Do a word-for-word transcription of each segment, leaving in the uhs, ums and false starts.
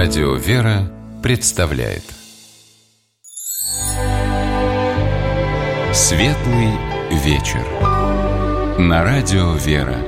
Радио «Вера» представляет Светлый вечер на Радио «Вера».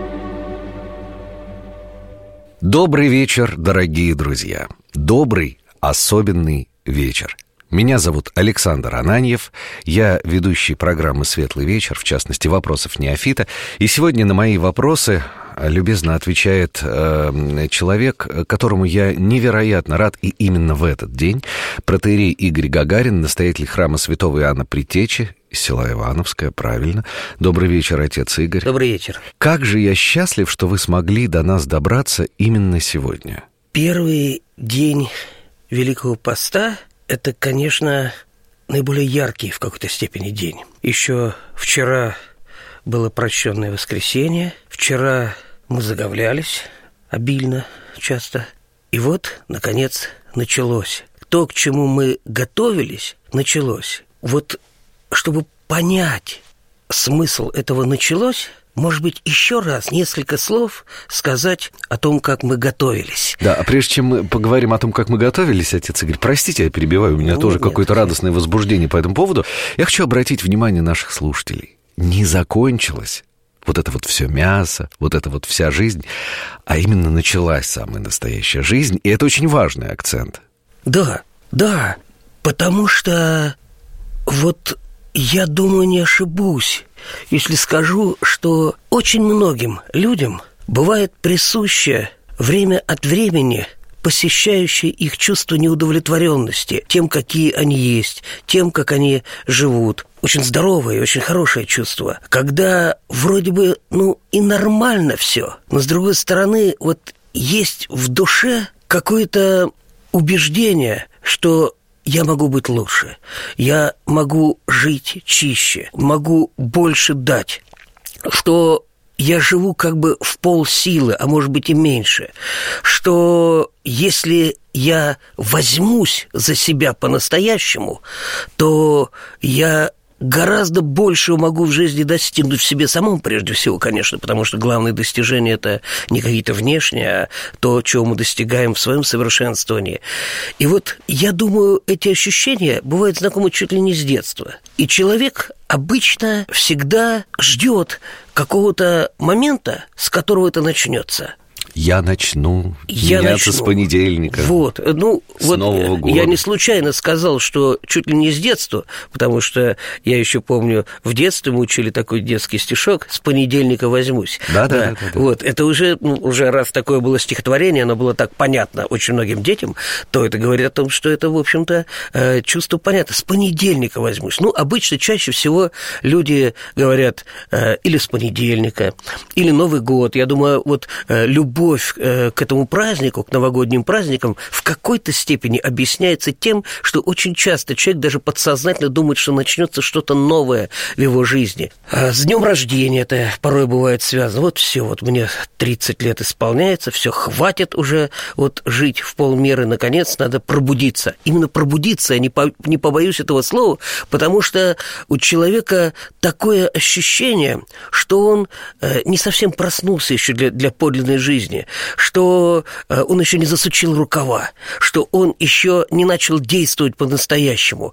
Добрый вечер, дорогие друзья. Добрый, особенный вечер. Меня зовут Александр Ананьев. Я ведущий программы «Светлый вечер», в частности, «Вопросов неофита». И сегодня на мои вопросы любезно отвечает э, человек, которому я невероятно рад, и именно в этот день. Протоиерей Игорь Гагарин, настоятель храма святого Иоанна Предтечи, села Ивановское, правильно. Добрый вечер, отец Игорь. Добрый вечер. Как же я счастлив, что вы смогли до нас добраться именно сегодня. Первый день Великого Поста – это, конечно, наиболее яркий в какой-то степени день. Еще вчера было прощенное воскресенье, вчера мы заговлялись обильно, часто. И вот, наконец, началось. То, к чему мы готовились, началось. Вот, чтобы понять смысл этого «началось», может быть, еще раз несколько слов сказать о том, как мы готовились. Да, а прежде чем мы поговорим о том, как мы готовились, отец Игорь, простите, я перебиваю, у меня ну, тоже нет, какое-то нет. радостное возбуждение по этому поводу. Я хочу обратить внимание наших слушателей. Не закончилось вот это вот все мясо, вот это вот вся жизнь, а именно началась самая настоящая жизнь, и это очень важный акцент. Да, да, потому что вот я думаю, не ошибусь, если скажу, что очень многим людям бывает присуще время от времени посещающее их чувство неудовлетворенности тем, какие они есть, тем, как они живут. Очень здоровое, очень хорошее чувство, когда вроде бы, ну, и нормально все, но, с другой стороны, вот есть в душе какое-то убеждение, что я могу быть лучше, я могу жить чище, могу больше дать, что я живу как бы в полсилы, а может быть и меньше, что если я возьмусь за себя по-настоящему, то я гораздо больше могу в жизни достигнуть в себе самом, прежде всего, конечно, потому что главные достижения – это не какие-то внешние, а то, чего мы достигаем в своем совершенствовании. И вот, я думаю, эти ощущения бывают знакомы чуть ли не с детства. И человек обычно всегда ждет какого-то момента, с которого это начнется. Я начну я меняться начну. с понедельника. Вот, ну, с вот Нового года. Я не случайно сказал, что чуть ли не с детства, потому что я еще помню, в детстве мы учили такой детский стишок «С понедельника возьмусь». Да, да, да. да, да. Вот, это уже, ну, уже раз такое было стихотворение, оно было так понятно очень многим детям, то это говорит о том, что это, в общем-то, чувство понятно. С понедельника возьмусь. Ну, обычно чаще всего люди говорят или с понедельника, или Новый год. Я думаю, вот любой Любовь к этому празднику, к новогодним праздникам в какой-то степени объясняется тем, что очень часто человек даже подсознательно думает, что начнется что-то новое в его жизни. А с днем рождения это порой бывает связано. Вот все, вот мне тридцать лет исполняется, все, хватит уже вот жить в полмеры, наконец надо пробудиться. Именно пробудиться, я не, по, не побоюсь этого слова, потому что у человека такое ощущение, что он э, не совсем проснулся еще для, для подлинной жизни, что он еще не засучил рукава, что он еще не начал действовать по-настоящему.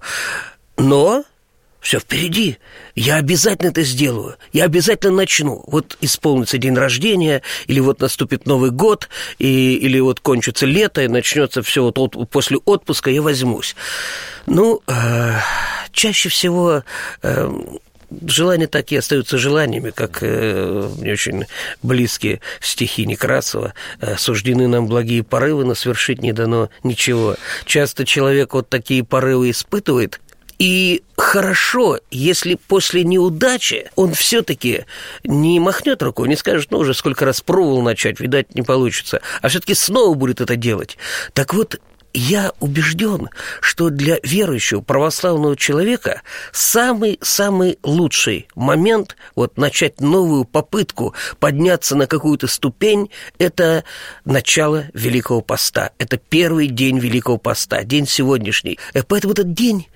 Но все впереди. Я обязательно это сделаю. Я обязательно начну. Вот исполнится день рождения, или вот наступит Новый год, и, или вот кончится лето, и начнется все вот от, после отпуска, я возьмусь. Ну, э, чаще всего... Э, желания такие остаются желаниями, как э, мне очень близкие стихи Некрасова. «Суждены нам благие порывы, но свершить не дано ничего». Часто человек вот такие порывы испытывает, и хорошо, если после неудачи он все-таки не махнет рукой, не скажет, ну, уже сколько раз пробовал начать, видать, не получится, а все-таки снова будет это делать. Так вот, я убежден, что для верующего православного человека самый-самый лучший момент вот начать новую попытку подняться на какую-то ступень – это начало Великого Поста. Это первый день Великого Поста, день сегодняшний. Поэтому этот день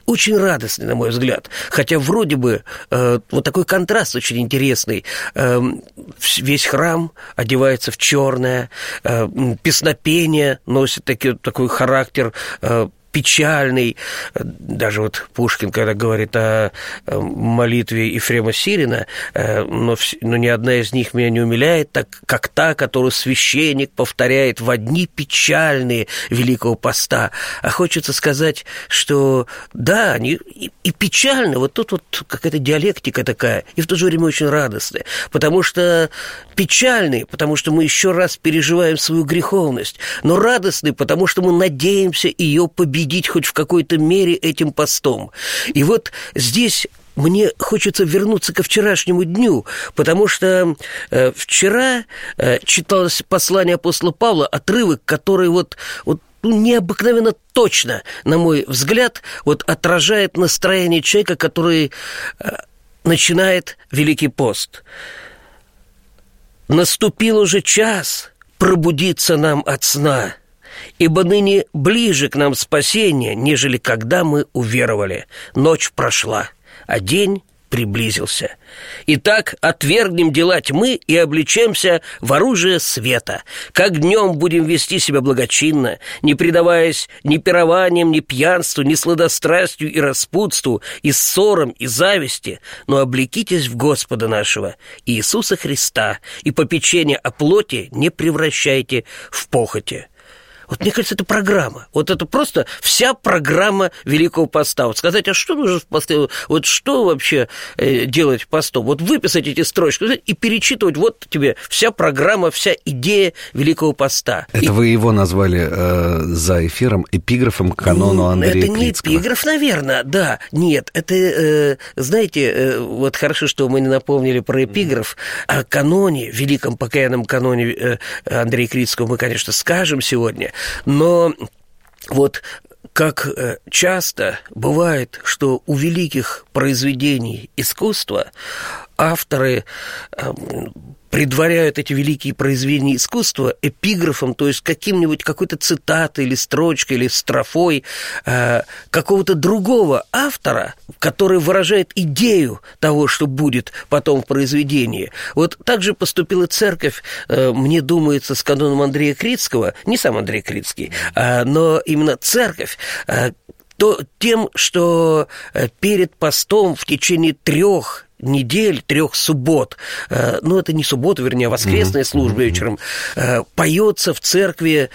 очень радостный, на мой взгляд. Хотя вроде бы э, вот такой контраст очень интересный. Э, весь храм одевается в черное, э, песнопение носит таки, такой характер э, печальный. Даже вот Пушкин, когда говорит о молитве Ефрема Сирина, но, но ни одна из них меня не умиляет, так как та, которую священник повторяет в дни печальные Великого Поста. А хочется сказать, что да, они и, и печальны, вот тут вот какая-то диалектика такая, и в то же время очень радостная, потому что печальны, потому что мы еще раз переживаем свою греховность, но радостны, потому что мы надеемся ее победить хоть в какой-то мере этим постом. И вот здесь мне хочется вернуться ко вчерашнему дню, потому что э, вчера э, читалось послание апостола Павла, отрывок, который вот, вот ну, необыкновенно точно, на мой взгляд, вот отражает настроение человека, который э, начинает Великий пост. «Наступил уже час пробудиться нам от сна, ибо ныне ближе к нам спасение, нежели когда мы уверовали. Ночь прошла, а день приблизился. Итак, отвергнем дела тьмы и облечемся в оружие света. Как днем будем вести себя благочинно, не предаваясь ни пированиям, ни пьянству, ни сладострастию и распутству, и ссорам, и зависти, но облекитесь в Господа нашего, Иисуса Христа, и попечение о плоти не превращайте в похоти». Вот мне кажется, это программа. Вот это просто вся программа Великого Поста. Вот сказать, а что нужно в посте? Вот что вообще делать постом? Вот выписать эти строчки и перечитывать. Вот тебе вся программа, вся идея Великого Поста. Это и... вы его назвали э, за эфиром эпиграфом к канону Андрея Крицкого. Это не Крицкого. эпиграф, наверное, да. Нет, это, э, знаете, э, вот хорошо, что мы не напомнили про эпиграф. О каноне, великом покаянном каноне э, Андрея Крицкого мы, конечно, скажем сегодня. Но вот как часто бывает, что у великих произведений искусства авторы предваряют эти великие произведения искусства эпиграфом, то есть каким-нибудь, какой-то цитатой или строчкой, или строфой э, какого-то другого автора, который выражает идею того, что будет потом в произведении. Вот так же поступила церковь, э, мне думается, с каноном Андрея Крицкого, не сам Андрей Крицкий, э, но именно церковь, э, то, тем, что э, перед постом в течение трех недель, трех суббот, э, ну, это не суббота, вернее, а воскресная mm-hmm. служба вечером, э, поется в церкви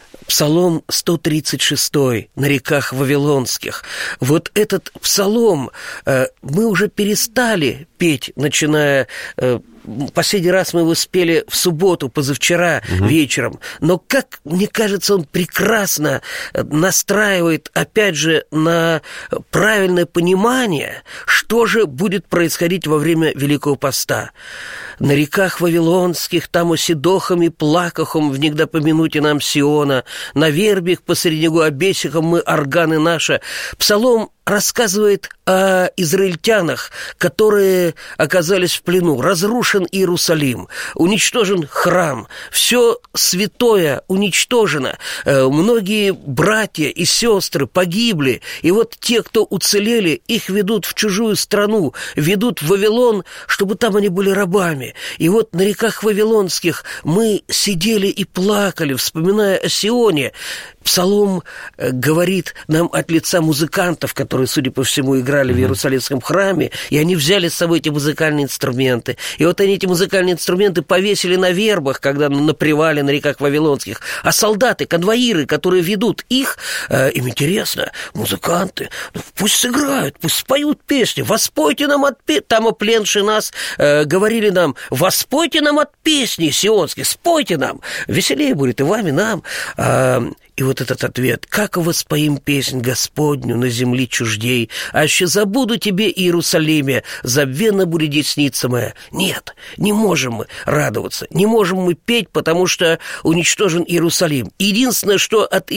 Псалом сто тридцать шесть «На реках Вавилонских». Вот этот псалом э, мы уже перестали петь, начиная... Э, Последний раз мы его спели в субботу, позавчера угу. вечером. Но, как мне кажется, он прекрасно настраивает, опять же, на правильное понимание, что же будет происходить во время Великого Поста. «На реках Вавилонских, там оседохом и плакахом внегда помянуте нам Сиона, на вербях посреднего обесихом мы органы наши». Псалом рассказывает о израильтянах, которые оказались в плену. Разрушен Иерусалим, уничтожен храм, все святое уничтожено. Многие братья и сестры погибли, и вот те, кто уцелели, их ведут в чужую страну, ведут в Вавилон, чтобы там они были рабами. И вот на реках Вавилонских мы сидели и плакали, вспоминая о Сионе. Псалом говорит нам от лица музыкантов, которые, судя по всему, играли mm-hmm. в Иерусалимском храме, и они взяли с собой эти музыкальные инструменты. И вот они эти музыкальные инструменты повесили на вербах, когда на привале на реках Вавилонских. А солдаты, конвоиры, которые ведут их, э, им интересно, музыканты, ну, пусть сыграют, пусть споют песни, воспойте нам от песни. Там опленши нас э, говорили нам, воспойте нам от песни сионских, спойте нам, веселее будет и вам, и нам. Э, И вот этот ответ: «Как воспоим песнь Господню на земле чуждей, аще забуду тебе, Иерусалиме, забвенно будет десница моя». Нет, не можем мы радоваться, не можем мы петь, потому что уничтожен Иерусалим. Единственное, что от,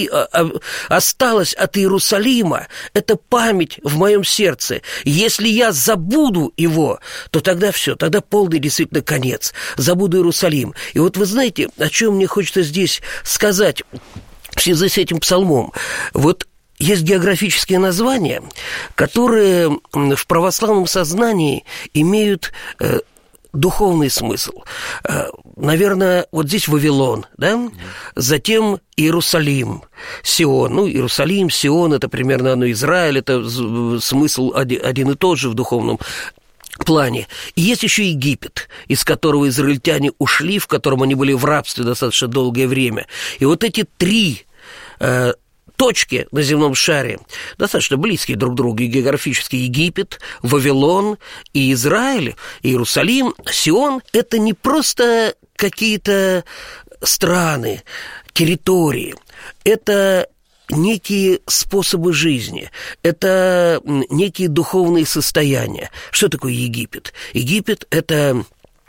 осталось от Иерусалима, это память в моем сердце. Если я забуду его, то тогда все, тогда полный действительно конец. Забуду Иерусалим. И вот вы знаете, о чем мне хочется здесь сказать в связи с этим псалмом. Вот есть географические названия, которые в православном сознании имеют духовный смысл. Наверное, вот здесь Вавилон, да? Затем Иерусалим, Сион. Ну, Иерусалим, Сион, это примерно оно Израиль, это смысл один и тот же в духовном плане. И есть еще Египет, из которого израильтяне ушли, в котором они были в рабстве достаточно долгое время. И вот эти три э, точки на земном шаре достаточно близкие друг к другу географически: Египет, Вавилон и Израиль, Иерусалим, Сион – это не просто какие-то страны, территории, это некие способы жизни, это некие духовные состояния. Что такое Египет? Египет – это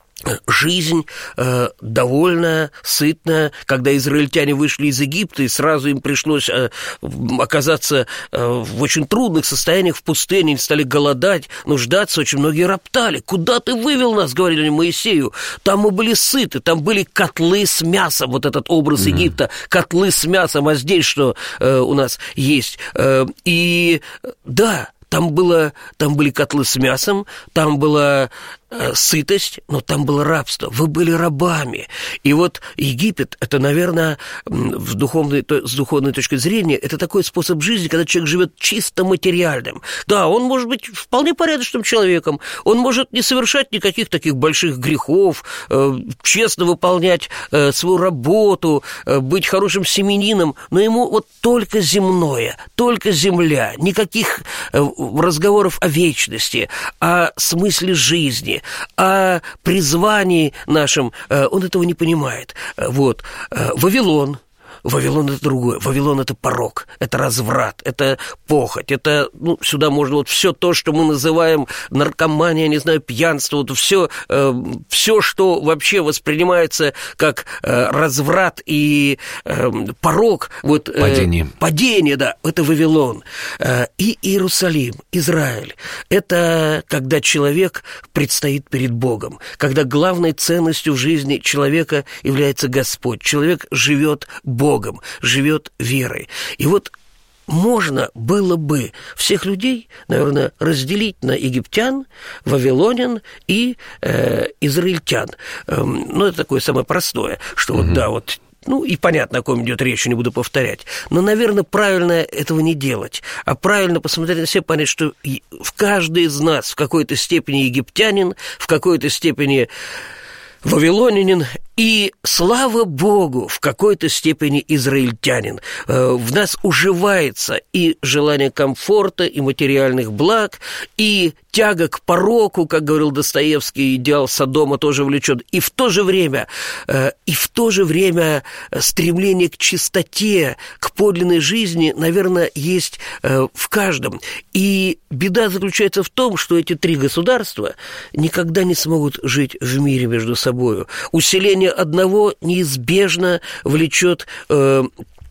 жизнь э, довольно сытная. Когда израильтяне вышли из Египта, и сразу им пришлось э, оказаться э, в очень трудных состояниях в пустыне, они стали голодать, нуждаться, очень многие роптали. «Куда ты вывел нас?» — говорили они Моисею. «Там мы были сыты, там были котлы с мясом». Вот этот образ mm-hmm. Египта, котлы с мясом, а здесь что э, у нас есть? Э, и да, там, было, там были котлы с мясом, там была э, сытость, но там было рабство. Вы были рабами. И вот Египет, это, наверное, в духовной, с духовной точки зрения, это такой способ жизни, когда человек живет чисто материальным. Да, он может быть вполне порядочным человеком, он может не совершать никаких таких больших грехов, э, честно выполнять э, свою работу, э, быть хорошим семьянином, но ему вот только земное, только земля, никаких э, разговоров о вечности, о смысле жизни, о призвании нашем, он этого не понимает. Вот. Вавилон. Вавилон – это другое. Вавилон – это порок, это разврат, это похоть, это, ну, сюда можно вот все то, что мы называем наркомания, не знаю, пьянство, вот все, э, все, что вообще воспринимается как э, разврат и э, порок. Вот, э, падение. Падение, да, это Вавилон. Э, и Иерусалим, Израиль – это когда человек предстоит перед Богом, когда главной ценностью в жизни человека является Господь. Человек живет Богом. Богом, живет верой. И вот можно было бы всех людей, наверное, разделить на египтян, вавилонян и э, израильтян. Эм, ну, это такое самое простое, что вот, mm-hmm. да, вот. Ну, и понятно, о ком идет речь, не буду повторять. Но, наверное, правильно этого не делать, а правильно посмотреть на себя, понять, что в каждый из нас в какой-то степени египтянин, в какой-то степени вавилонянин и, слава Богу, в какой-то степени израильтянин. В нас уживается и желание комфорта, и материальных благ, и тяга к пороку, как говорил Достоевский, идеал Содома тоже влечет, и в то же время, и в то же время стремление к чистоте, к подлинной жизни, наверное, есть в каждом. И беда заключается в том, что эти три государства никогда не смогут жить в мире между собой. Усиление одного неизбежно влечет э,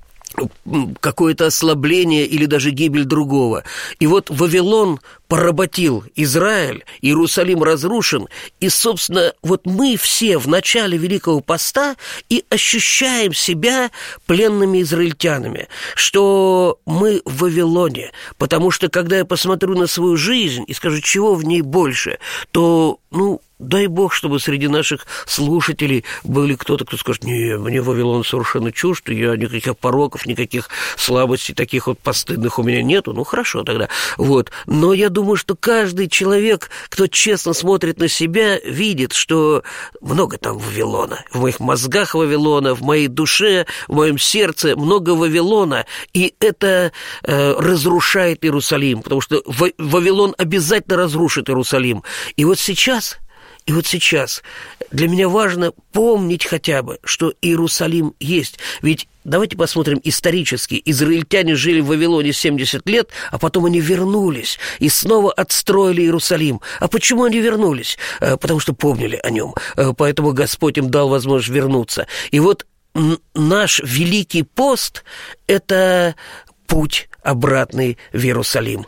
какое-то ослабление или даже гибель другого. И вот Вавилон поработил Израиль, Иерусалим разрушен, и, собственно, вот мы все в начале Великого Поста и ощущаем себя пленными израильтянами, что мы в Вавилоне, потому что, когда я посмотрю на свою жизнь и скажу, чего в ней больше, то, ну, дай Бог, чтобы среди наших слушателей были кто-то, кто скажет: не, мне Вавилон совершенно чужд, я никаких пороков, никаких слабостей таких вот постыдных у меня нету. Ну, хорошо тогда. Вот. Но я думаю, что каждый человек, кто честно смотрит на себя, видит, что много там Вавилона. В моих мозгах Вавилона, в моей душе, в моем сердце много Вавилона. И это э, разрушает Иерусалим, потому что Вавилон обязательно разрушит Иерусалим. И вот сейчас... И вот сейчас для меня важно помнить хотя бы, что Иерусалим есть. Ведь давайте посмотрим исторически. Израильтяне жили в Вавилоне семьдесят лет, а потом они вернулись и снова отстроили Иерусалим. А почему они вернулись? Потому что помнили о нем. Поэтому Господь им дал возможность вернуться. И вот наш Великий пост – это путь обратный в Иерусалим.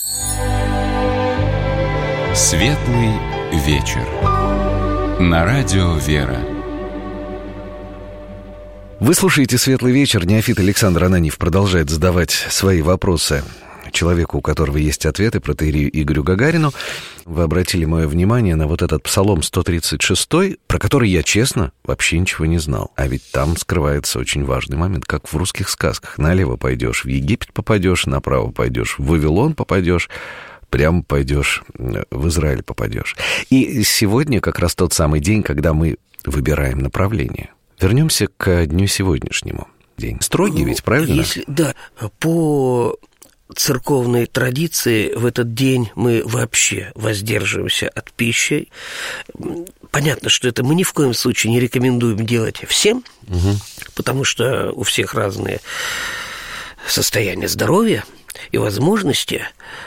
Светлый вечер. На радио «Вера». Вы слушаете «Светлый вечер». Неофит Александр Ананьев продолжает задавать свои вопросы человеку, у которого есть ответы, протоиерею Игорю Гагарину. Вы обратили мое внимание на вот этот Псалом сто тридцать шесть, про который я, честно, вообще ничего не знал. А ведь там скрывается очень важный момент, как в русских сказках. Налево пойдешь, в Египет попадешь, направо пойдешь, в Вавилон попадешь, прямо пойдешь, в Израиль попадешь. И сегодня как раз тот самый день, когда мы выбираем направление. Вернемся к дню сегодняшнему. День строгий, ведь, правильно? Если, да, по церковной традиции в этот день мы вообще воздерживаемся от пищи. Понятно, что это мы ни в коем случае не рекомендуем делать всем, угу. потому что у всех разные состояния здоровья и возможности,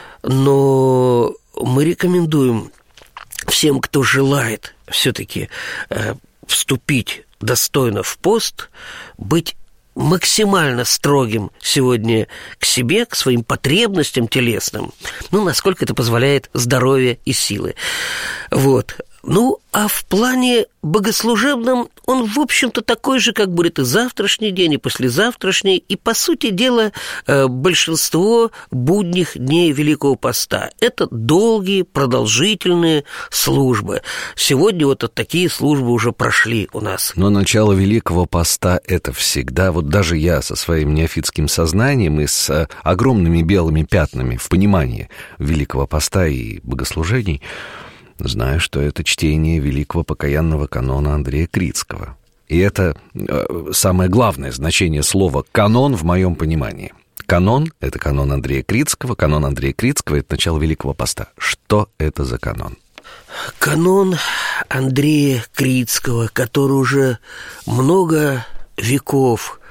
но мы рекомендуем всем, кто желает все-таки э, вступить достойно в пост, быть максимально строгим сегодня к себе, к своим потребностям телесным, ну, насколько это позволяет здоровье и силы. Вот. Ну, а в плане богослужебном он, в общем-то, такой же, как будет и завтрашний день, и послезавтрашний, и, по сути дела, большинство будних дней Великого Поста. Это долгие, продолжительные службы. Сегодня вот такие службы уже прошли у нас. Но начало Великого Поста — это всегда, вот даже я со своим неофитским сознанием и с огромными белыми пятнами в понимании Великого Поста и богослужений, знаю, что это чтение великого покаянного канона Андрея Крицкого. И это э, самое главное значение слова «канон» в моем понимании. Канон — это канон Андрея Крицкого. Канон Андрея Крицкого — это начало Великого Поста. Что это за канон? Канон Андрея Крицкого, который уже много веков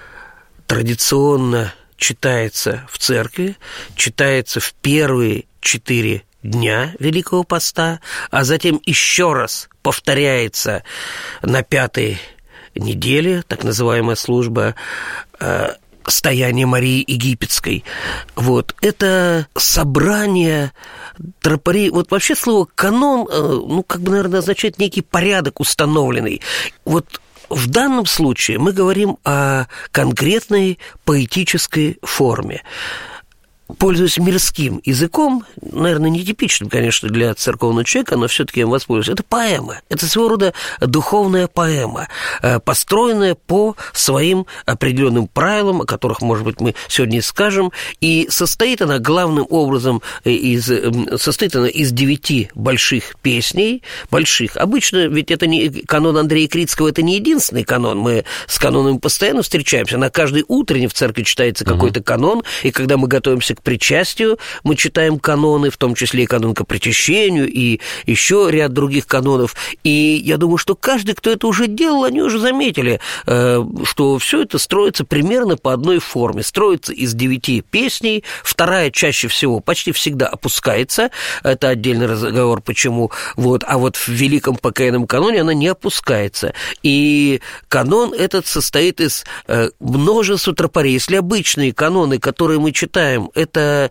традиционно читается в церкви, читается в первые четыре дня Великого Поста, а затем еще раз повторяется на пятой неделе, так называемая служба э, стояния Марии Египетской. Вот. Это собрание тропарей. Вот вообще слово «канон», э, ну, как бы, наверное, означает некий порядок установленный. Вот в данном случае мы говорим о конкретной поэтической форме. Пользуясь мирским языком, наверное, нетипичным, конечно, для церковного человека, но все-таки я им воспользуюсь. Это поэма, это своего рода духовная поэма, построенная по своим определенным правилам, о которых, может быть, мы сегодня и скажем, и состоит она главным образом из, состоит она из девяти больших песней, больших. Обычно, ведь это не канон Андрея Крицкого, это не единственный канон, мы с канонами постоянно встречаемся, на каждой утренне в церкви читается какой-то канон, и когда мы готовимся к причастию, мы читаем каноны, в том числе и канон к причащению, и еще ряд других канонов. И я думаю, что каждый, кто это уже делал, они уже заметили, что все это строится примерно по одной форме. Строится из девяти песней, вторая чаще всего почти всегда опускается. Это отдельный разговор, почему. Вот. А вот в Великом покаянном каноне она не опускается. И канон этот состоит из множества тропарей. Если обычные каноны, которые мы читаем, это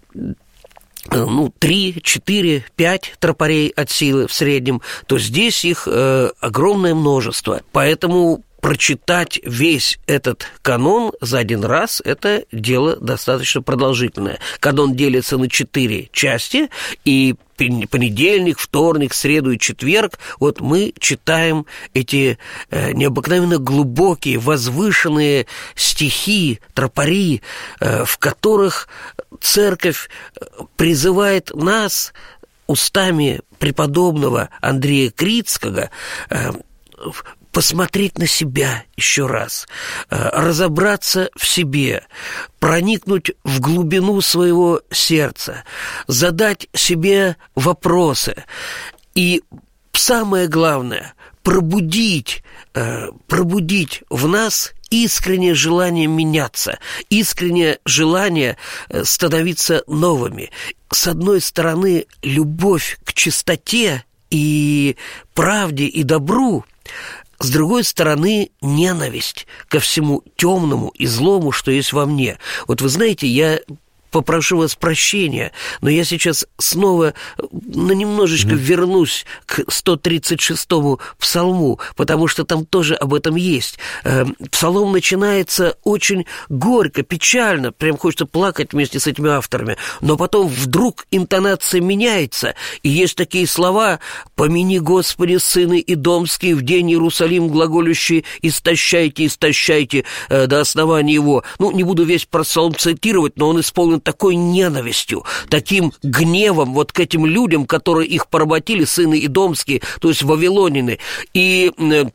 ну, три, четыре, пять тропарей от силы в среднем, то здесь их э, огромное множество. Поэтому прочитать весь этот канон за один раз – это дело достаточно продолжительное. Канон делится на четыре части, и понедельник, вторник, среду и четверг вот мы читаем эти э, необыкновенно глубокие, возвышенные стихи, тропари, э, в которых церковь призывает нас устами преподобного Андрея Крицкого э, посмотреть на себя еще раз, разобраться в себе, проникнуть в глубину своего сердца, задать себе вопросы и, самое главное, пробудить, пробудить в нас искреннее желание меняться, искреннее желание становиться новыми. С одной стороны, любовь к чистоте и правде и добру, с другой стороны, ненависть ко всему темному и злому, что есть во мне. Вот вы знаете, я попрошу вас прощения, но я сейчас снова на немножечко mm-hmm. вернусь к сто тридцать шестому псалму, потому что там тоже об этом есть. Псалом начинается очень горько, печально, прям хочется плакать вместе с этими авторами, но потом вдруг интонация меняется, и есть такие слова: «Помяни, Господи, сыны идомские, в день Иерусалим глаголющие, истощайте, истощайте э, до основания его». Ну, не буду весь псалом цитировать, но он исполнен такой ненавистью, таким гневом вот к этим людям, которые их поработили, сыны идомские, то есть вавилонины. И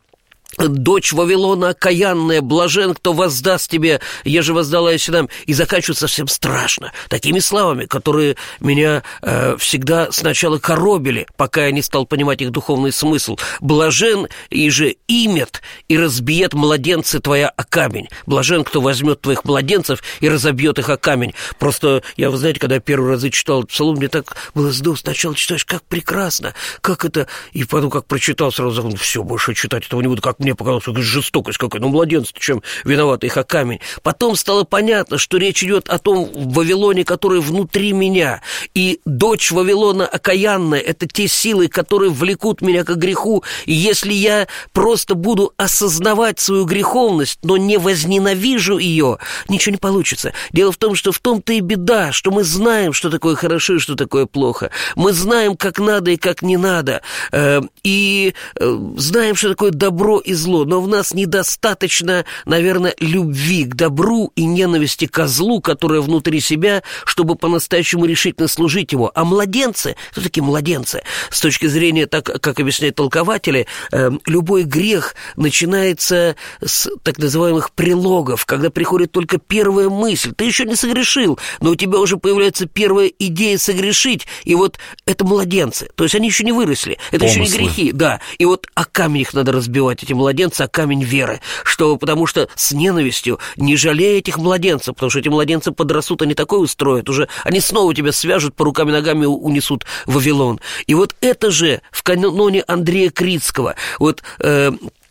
дочь Вавилона окаянная, блажен, кто воздаст тебе, еже воздала я сынам. И заканчивается совсем страшно, такими словами, которые меня э, всегда сначала коробили, пока я не стал понимать их духовный смысл. Блажен, и же имет, и разбиет младенцы твоя о камень. Блажен, кто возьмет твоих младенцев и разобьет их о камень. Просто, я, вы знаете, когда я первый раз читал псалом, мне так было здорово. Сначала читаешь, как прекрасно, как это, и потом, как прочитал, сразу ну, все, больше читать этого не буду, как мне показалось, какая жестокость какая. Ну, младенцы, чем виноваты их о камень. Потом стало понятно, что речь идет о том Вавилоне, который внутри меня. И дочь Вавилона окаянная — это те силы, которые влекут меня к греху. И если я просто буду осознавать свою греховность, но не возненавижу ее, ничего не получится. Дело в том, что в том-то и беда, что мы знаем, что такое хорошо и что такое плохо. Мы знаем, как надо и как не надо. И знаем, что такое добро и зло. Но в нас недостаточно, наверное, любви к добру и ненависти ко злу, которая внутри себя, чтобы по-настоящему решительно служить его. А младенцы, кто такие младенцы? С точки зрения, так как объясняют толкователи, э, любой грех начинается с так называемых прилогов, когда приходит только первая мысль. Ты еще не согрешил, но у тебя уже появляется первая идея согрешить, и вот это младенцы. То есть они еще не выросли, это Помыслы. Еще не грехи, да. И вот о камень их надо разбивать, эти младенцы, о камень веры, что, потому что с ненавистью, не жалея этих младенцев, потому что эти младенцы подрастут, они такое устроят, уже они снова тебя свяжут, по рукам и ногами унесут в Вавилон. И вот это же в каноне Андрея Крицкого, вот э,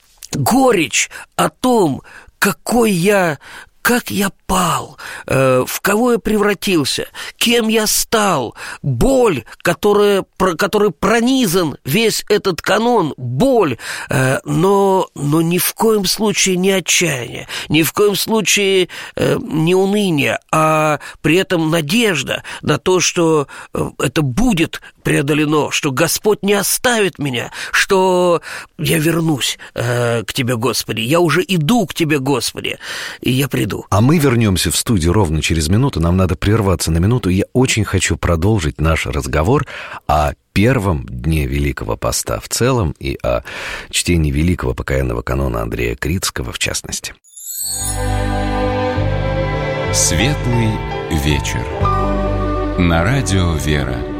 горечь о том, какой я, как я пал, э, в кого я превратился, кем я стал, боль, которая, про, которой пронизан весь этот канон, боль, э, но, но ни в коем случае не отчаяние, ни в коем случае э, не уныние, а при этом надежда на то, что э, это будет преодолено, что Господь не оставит меня, что я вернусь э, к Тебе, Господи, я уже иду к Тебе, Господи, и я приду. А мы вернемся Вернемся в студию ровно через минуту. Нам надо прерваться на минуту. Я очень хочу продолжить наш разговор о первом дне Великого Поста в целом и о чтении Великого покаянного канона Андрея Крицкого в частности. Светлый вечер. На радио «Вера».